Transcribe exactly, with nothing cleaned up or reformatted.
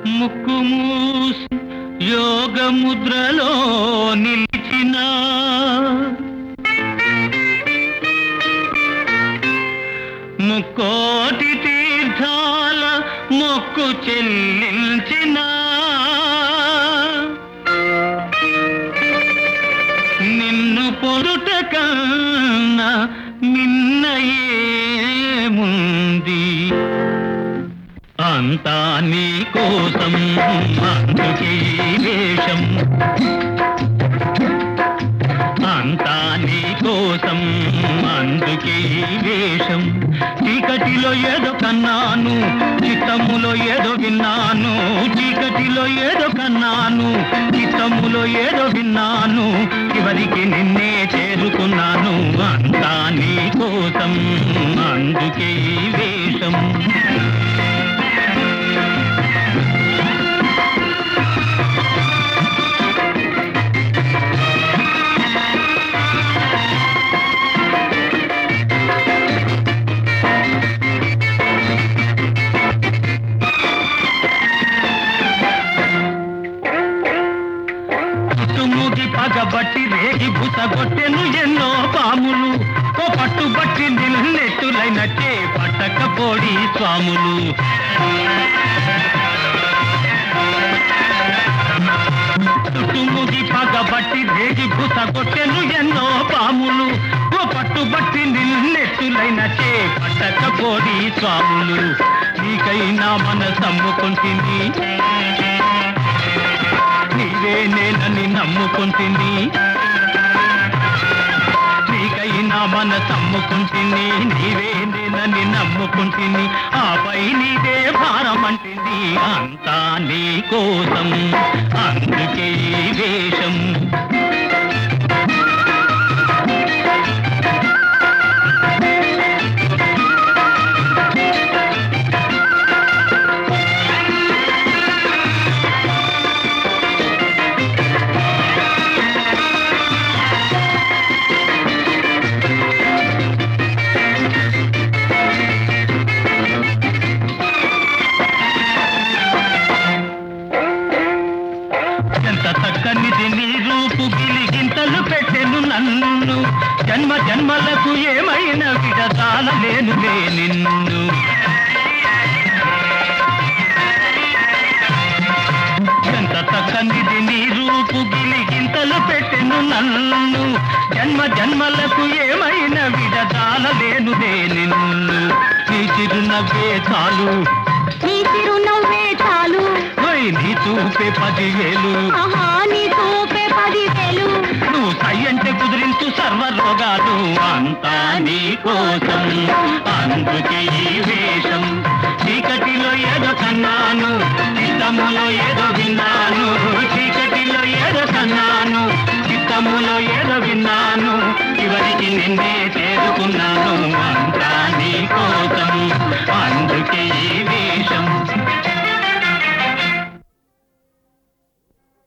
ముక్కు మూసి యోగ ముద్రలో నిలిచిన ముక్కోటి తీర్థాల మొక్కు చెల్లించిన నిన్ను పొడుట కన్నా మిన్నయేముంది అంతా నీ కోసం అందుకే వేషం అంతా నీ కోసం అందుకే వేషం చీకటిలో ఏదో కన్నాను చిత్తములో ఏదో విన్నాను చీకటిలో ఏదో కన్నాను చిత్తములో ఏదో విన్నాను చివరికి నిన్నే చేరుకున్నాను అంతా నీ కోసం అందుకే వేషం పగబట్టి రేగి బుసగొట్టెను ఎన్నో పాములు ఓ పట్టుబట్టి నిన్నెట్టులైనట్టే పట్టకపోడి స్వాములు చుట్టుముగి పగబట్టి రేగి బుసగొట్టెను ఎన్నో పాములు ఓ పట్టుబట్టి నిన్నెట్టులైనట్టే పట్టకపోడి స్వాములు నీకైనా మనసమ్ముకుంటుంది నీవే నేనని నమ్ముకుంటుంది నీకైనా మనసమ్ముకుంటుంది నీవే నేనని నమ్ముకుంటుంది ఆపై నీదే భారమంటుంది అంతా నీ కోసం అందుకే వేషం చక్కనిది నీ రూపు గిలిగింతలు పెట్టెను నన్ను జన్మ జన్మలకు ఏమైనా విడతాలలేనులే నిన్ను ఎంత చక్కనిది నీ రూపు గిలిగింతలు పెట్టెను నన్ను జన్మ జన్మలకు ఏమైనా విడతాలలేనులే నిన్ను నీ చిరునవ్వే చాలు నీ చిరునవ్వే చాలు నీ చూపే పదివేలు నీ చూపే పదివేలు నువ్వు సై అంటే కుదిరించు సర్వ రోగాలు అంతా నీ కోసం అందుకే ఈ వేషం చీకటిలో ఏదో కన్నాను చిత్తములో ఏదో విన్నాను చీకటిలో ఏదో కన్నాను చిత్తములో ఏదో విన్నాను చివరికి నిన్నే చేరుకున్నాను